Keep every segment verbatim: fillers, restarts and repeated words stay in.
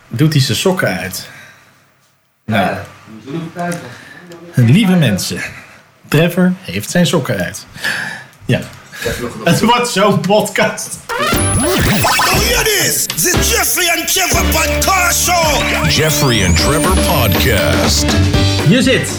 doet hij zijn sokken uit. Nou, lieve mensen, Trevor heeft zijn sokken uit. Ja, het wordt zo'n podcast. Oh, yeah, this is Jeffrey and Trevor podcast show. Jeffrey and Trevor podcast. Je zit.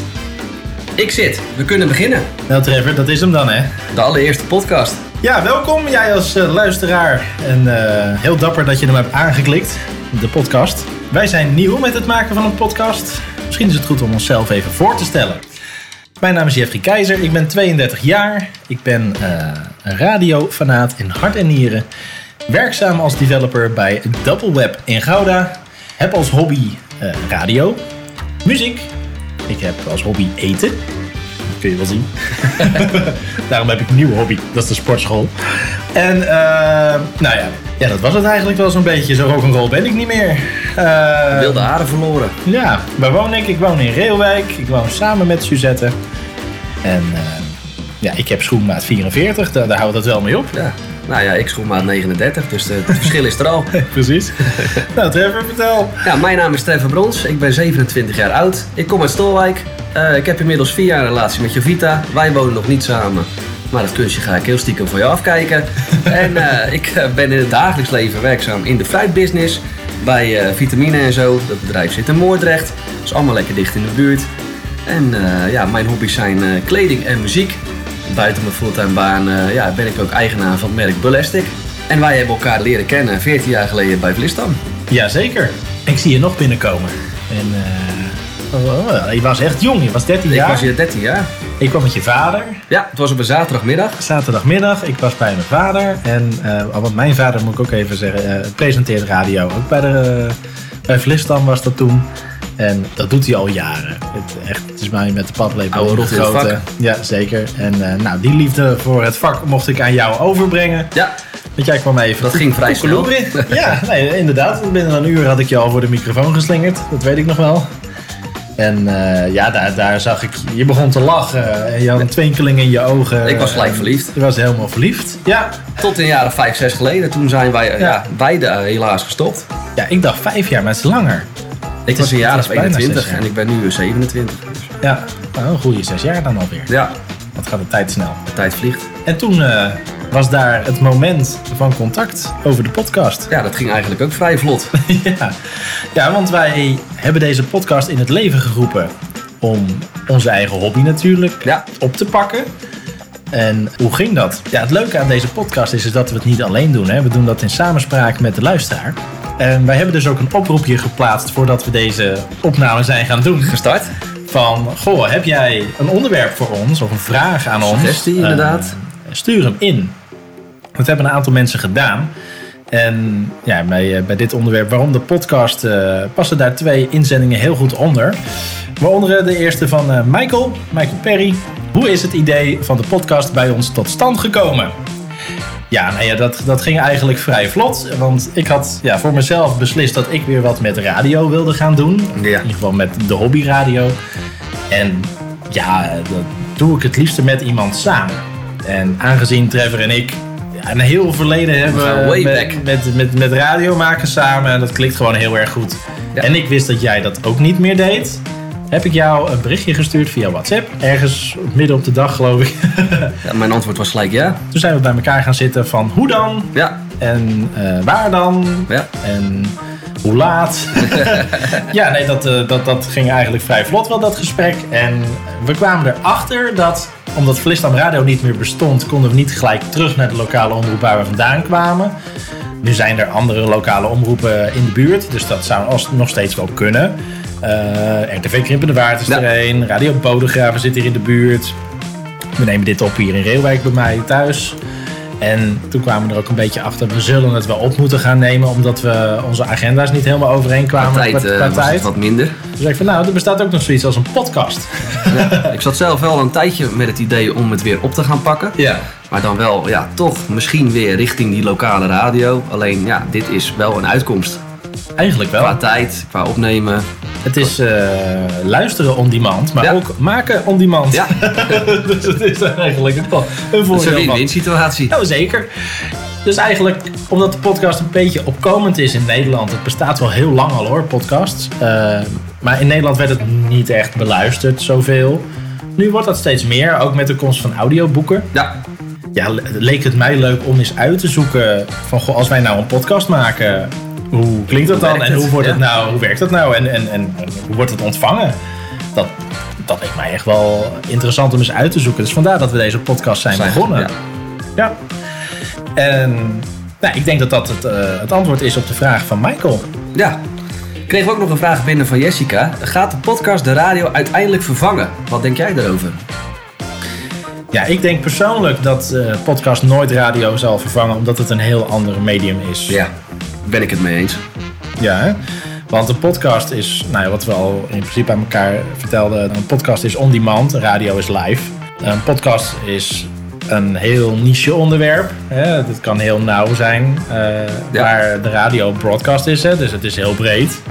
Ik zit. We kunnen beginnen. Nou Trevor, dat is hem dan hè. De allereerste podcast. Ja, welkom. Jij als uh, luisteraar. En uh, heel dapper dat je hem hebt aangeklikt. De podcast. Wij zijn nieuw met het maken van een podcast. Misschien is het goed om onszelf even voor te stellen. Mijn naam is Jeffrey Keizer. Ik ben tweeëndertig jaar. Ik ben uh, een radiofanaat in hart en nieren. Werkzaam als developer bij Double Web in Gouda. Heb als hobby uh, radio, muziek. Ik heb als hobby eten. Dat kun je wel zien. Daarom heb ik een nieuwe hobby. Dat is de sportschool. En uh, nou ja, ja, dat was het eigenlijk wel zo'n beetje. Zo rock'n'roll ben ik niet meer. Uh, Wilde haren verloren. Ja, waar woon ik? Ik woon in Reeuwijk. Ik woon samen met Suzette. En uh, ja, ik heb schoenmaat vierenveertig. Daar, daar houdt het wel mee op. Ja. Nou ja, ik schoenmaat negenendertig. Dus de, het verschil is er al. Precies. Nou, Trevor, vertel. Ja, mijn naam is Trevor Brons. Ik ben zevenentwintig jaar oud. Ik kom uit Stolwijk. Uh, ik heb inmiddels vier jaar een relatie met Jovita. Wij wonen nog niet samen. Maar dat kunstje ga ik heel stiekem voor je afkijken. En uh, ik uh, ben in het dagelijks leven werkzaam in de fruitbusiness. Bij uh, Vitamine en zo. Dat bedrijf zit in Moordrecht. Dat is allemaal lekker dicht in de buurt. En uh, ja, mijn hobby's zijn uh, kleding en muziek. Buiten mijn fulltime baan uh, ja, ben ik ook eigenaar van het merk Bullastic. En wij hebben elkaar leren kennen veertien jaar geleden bij Vlistam. Jazeker. Ik zie je nog binnenkomen. En uh, oh, oh, je was echt jong. Je was dertien jaar. Ik was hier dertien jaar. Ik kwam met je vader. Ja, het was op een zaterdagmiddag. Zaterdagmiddag. Ik was bij mijn vader. En uh, want mijn vader, moet ik ook even zeggen, uh, presenteert radio. Ook bij, de, uh, bij Vlistam was dat toen. En dat doet hij al jaren. Het, echt, het is mij met de padlepel oude rot in het vak. Ja, zeker. En uh, nou, die liefde voor het vak mocht ik aan jou overbrengen. Ja. Want jij kwam even... Dat ging vrij snel. Ja, nee, inderdaad. Binnen een uur had ik je al voor de microfoon geslingerd. Dat weet ik nog wel. En uh, ja, daar, daar zag ik... Je begon te lachen. En je had een twinkeling in je ogen. Ik was gelijk verliefd. Je was helemaal verliefd. Ja. Tot in de jaren vijf, zes geleden. Toen zijn wij ja. Ja, beide uh, helaas gestopt. Ja, ik dacht vijf jaar, maar het is langer. Ik was een jaar of eenentwintig en ik ben nu zevenentwintig. Dus. Ja, nou, een goede zes jaar dan alweer. Ja. Wat gaat de tijd snel. De tijd vliegt. En toen uh, was daar het moment van contact over de podcast. Ja, dat ging eigenlijk ook vrij vlot. ja. ja, want wij hebben deze podcast in het leven geroepen om onze eigen hobby natuurlijk ja. op te pakken. En hoe ging dat? Ja, het leuke aan deze podcast is, is dat we het niet alleen doen. Hè. We doen dat in samenspraak met de luisteraar. En wij hebben dus ook een oproepje geplaatst voordat we deze opname zijn gaan doen. Gestart. Van, goh, heb jij een onderwerp voor ons of een vraag aan ons? Suggestie, inderdaad. Uh, stuur hem in. Dat hebben een aantal mensen gedaan. En ja, bij, bij dit onderwerp, waarom de podcast, uh, passen daar twee inzendingen heel goed onder. Waaronder de eerste van uh, Michael, Michael Perry. Hoe is het idee van de podcast bij ons tot stand gekomen? Ja, nou ja, dat, dat ging eigenlijk vrij vlot. Want ik had ja, voor mezelf beslist dat ik weer wat met radio wilde gaan doen. Ja. In ieder geval met de hobbyradio. En ja, dat doe ik het liefst met iemand samen. En aangezien Trevor en ik ja, een heel verleden hebben way met, back. met, met, met radio maken samen. En dat klikt gewoon heel erg goed. Ja. En ik wist dat jij dat ook niet meer deed. Heb ik jou een berichtje gestuurd via WhatsApp. Ergens midden op de dag, geloof ik. Ja, mijn antwoord was gelijk ja. Toen zijn we bij elkaar gaan zitten van hoe dan? Ja. En uh, waar dan? Ja. En hoe laat? ja, nee, dat, uh, dat, dat ging eigenlijk vrij vlot wel, dat gesprek. En we kwamen erachter dat, omdat Vlistam Radio niet meer bestond, konden we niet gelijk terug naar de lokale omroep waar we vandaan kwamen. Nu zijn er andere lokale omroepen in de buurt, dus dat zou nog steeds wel kunnen. Uh, R T V Krimpende Waard is ja. er een. Radio Bodegraven zit hier in de buurt. We nemen dit op hier in Reeuwijk bij mij thuis. En toen kwamen we er ook een beetje achter. We zullen het wel op moeten gaan nemen. Omdat we onze agenda's niet helemaal overeenkwamen. Qua tijd, uh, was het wat minder. Dus ik van nou, er bestaat ook nog zoiets als een podcast. Ja, ik zat zelf wel een tijdje met het idee om het weer op te gaan pakken. Ja. Maar dan wel, ja, toch misschien weer richting die lokale radio. Alleen, ja, dit is wel een uitkomst. Eigenlijk wel. Qua tijd, qua opnemen. Het is uh, luisteren on demand, maar ja. ook maken on demand. Ja. Dus het is eigenlijk een voordeel. Dat is een win-win situatie. Nou, zeker. Dus eigenlijk, omdat de podcast een beetje opkomend is in Nederland. Het bestaat wel heel lang al hoor, podcasts. Uh, maar in Nederland werd het niet echt beluisterd zoveel. Nu wordt dat steeds meer, ook met de komst van audioboeken. Ja. Ja, leek het mij leuk om eens uit te zoeken van goh, als wij nou een podcast maken, hoe klinkt dat dan? En hoe wordt het nou? Hoe werkt dat nou? En, en, en hoe wordt het ontvangen? Dat, dat leek mij echt wel interessant om eens uit te zoeken. Dus vandaar dat we deze podcast zijn, zijn begonnen. Ja. ja. En nou, ik denk dat dat het, uh, het antwoord is op de vraag van Michael. Ja. Kregen we ook nog een vraag binnen van Jessica. Gaat de podcast de radio uiteindelijk vervangen? Wat denk jij daarover? Ja, ik denk persoonlijk dat uh, podcast nooit radio zal vervangen, omdat het een heel ander medium is. Ja, ben ik het mee eens. Ja, hè? Want een podcast is, nou ja, wat we al in principe aan elkaar vertelden, een podcast is on demand, radio is live. Een podcast is een heel niche onderwerp. Hè? Het kan heel nauw zijn, uh, ja. waar de radio broadcast is, hè? Dus het is heel breed.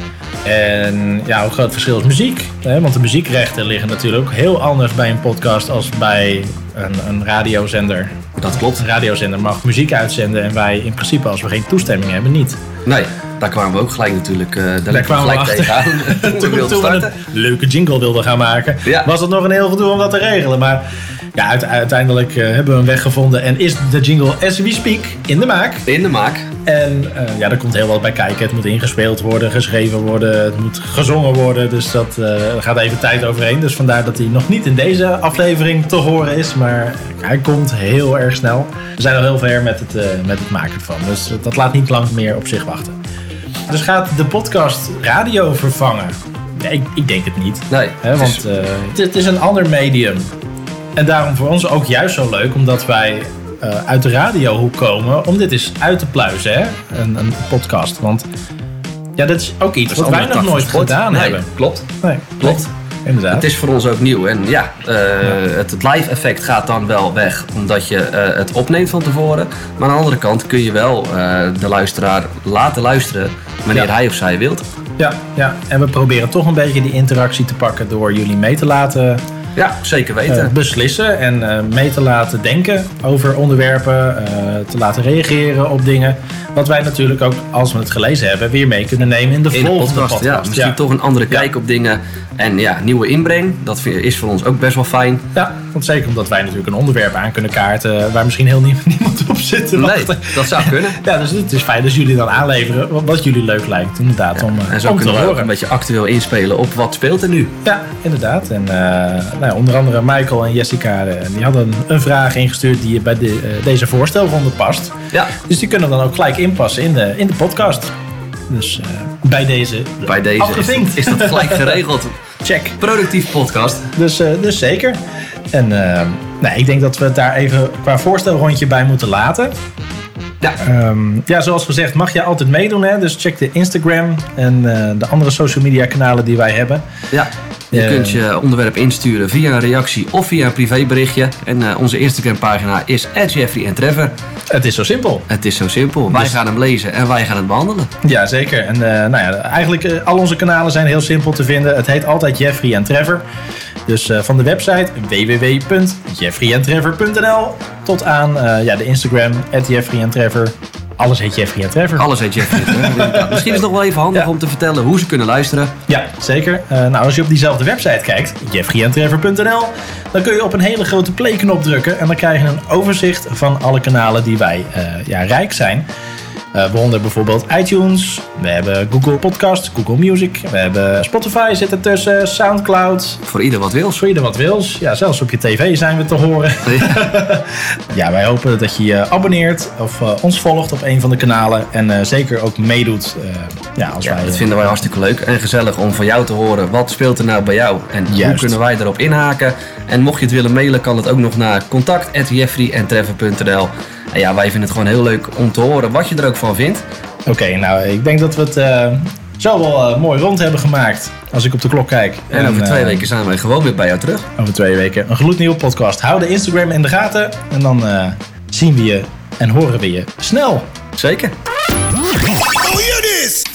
En ja, hoe groot verschil is muziek? Hè? Want de muziekrechten liggen natuurlijk ook heel anders bij een podcast als bij een, een radiozender. Dat klopt. Een radiozender mag muziek uitzenden en wij in principe, als we geen toestemming hebben, niet. Nee, daar kwamen we ook gelijk natuurlijk uh, daar daar kwamen gelijk we tegenaan. toen, toen, toen we een leuke jingle wilden gaan maken, ja. was het nog een heel gedoe om dat te regelen. Maar ja, uiteindelijk uh, hebben we hem weggevonden en is de jingle as we speak in de maak. In de maak. En uh, ja, er komt heel wat bij kijken. Het moet ingespeeld worden, geschreven worden, het moet gezongen worden. Dus dat uh, er gaat even tijd overheen. Dus vandaar dat hij nog niet in deze aflevering te horen is. Maar hij komt heel erg snel. We zijn al heel ver met het, uh, met het maken ervan. Dus dat laat niet lang meer op zich wachten. Dus gaat de podcast radio vervangen? Ja, ik, ik denk het niet. Nee. Hè, want uh, het, het is een ander medium. En daarom voor ons ook juist zo leuk, omdat wij uh, uit de radiohoek komen, om dit eens uit te pluizen, hè? Een, een podcast. Want ja, dat is ook iets wat wij nog nooit gedaan nee, hebben. Klopt. Nee, klopt. Nee, inderdaad. Het is voor ons ook nieuw. En ja, uh, ja. Het, het live effect gaat dan wel weg, omdat je uh, het opneemt van tevoren. Maar aan de andere kant kun je wel uh, de luisteraar laten luisteren wanneer ja. hij of zij wilt. Ja, ja, en we proberen toch een beetje die interactie te pakken door jullie mee te laten. Ja, zeker weten. Uh, beslissen en uh, mee te laten denken over onderwerpen, uh, te laten reageren op dingen. Wat wij natuurlijk ook, als we het gelezen hebben, weer mee kunnen nemen in de in volgende podcast. podcast. Ja, misschien ja. toch een andere kijk ja. op dingen. En ja, nieuwe inbreng, dat is voor ons ook best wel fijn. Ja, want zeker omdat wij natuurlijk een onderwerp aan kunnen kaarten waar misschien heel niemand op zit te wachten. Nee, dat zou kunnen. Ja, dus het is fijn als jullie dan aanleveren wat jullie leuk lijkt, inderdaad, ja, om, en zo om kunnen te we horen. Ook een beetje actueel inspelen op wat speelt er nu. Ja, inderdaad. En uh, nou ja, onder andere Michael en Jessica, uh, die hadden een vraag ingestuurd die bij de, uh, deze voorstelronde past. Ja. Dus die kunnen dan ook gelijk inpassen in de, in de podcast. Dus uh, bij deze, bij deze afgevinkt. Is, is dat gelijk geregeld. Check. Productief podcast. Dus, uh, dus zeker. En uh, nou, ik denk dat we het daar even qua voorstelrondje bij moeten laten. Ja. Um, ja, zoals gezegd mag je altijd meedoen. Hè? Dus check de Instagram en uh, de andere social media kanalen die wij hebben. Ja. Je uh, kunt je onderwerp insturen via een reactie of via een privéberichtje. En uh, onze Instagram pagina is at Jeffrey en Trevor. Het is zo simpel. Het is zo simpel. Wij dus gaan hem lezen en wij gaan het behandelen. Ja, zeker. En uh, nou ja, eigenlijk uh, al onze kanalen zijn heel simpel te vinden. Het heet altijd Jeffrey en Trevor. Dus uh, van de website w w w punt jeffrey en trevor punt n l tot aan uh, ja, de Instagram at Jeffrey en Trevor. Alles heet Jeffrey en Trevor. Alles heet Jeffrey en Trevor. Ja, misschien is het nog wel even handig ja. om te vertellen hoe ze kunnen luisteren. Ja, zeker. Uh, nou, als je op diezelfde website kijkt, jeffrey en trevor punt n l, dan kun je op een hele grote play-knop drukken en dan krijg je een overzicht van alle kanalen die wij uh, ja, rijk zijn. Uh, waaronder bijvoorbeeld iTunes, we hebben Google Podcast, Google Music, we hebben Spotify zit ertussen, Soundcloud. Voor ieder wat wils. Voor ieder wat wils. Ja, zelfs op je tv zijn we te horen. Ja, ja wij hopen dat je je abonneert of uh, ons volgt op een van de kanalen en uh, zeker ook meedoet. Uh, ja, als ja, wij, dat vinden wij hartstikke leuk en gezellig om van jou te horen. Wat speelt er nou bij jou en Juist. hoe kunnen wij erop inhaken? En mocht je het willen mailen, kan het ook nog naar contact at jeffrey en trevor punt n l. En ja, wij vinden het gewoon heel leuk om te horen wat je er ook van vindt. Oké, okay, nou, ik denk dat we het uh, zo wel uh, mooi rond hebben gemaakt. Als ik op de klok kijk. En, en over twee uh, weken zijn wij gewoon weer bij jou terug. Over twee weken een gloednieuwe podcast. Hou de Instagram in de gaten. En dan uh, zien we je en horen we je snel. Zeker. Oh, hear this!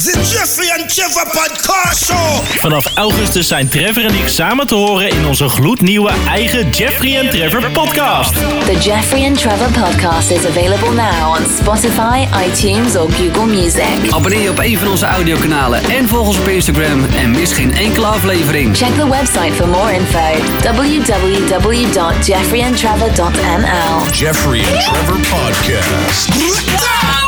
The Jeffrey and Trevor Podcast Show. Vanaf augustus zijn Trevor en ik samen te horen in onze gloednieuwe eigen Jeffrey and Trevor podcast. The Jeffrey and Trevor podcast is available now on Spotify, iTunes or Google Music. Abonneer je op een van onze audiokanalen en volg ons op Instagram en mis geen enkele aflevering. Check the website for more info. w w w dot jeffrey and trevor dot n l. Jeffrey and Trevor Podcast.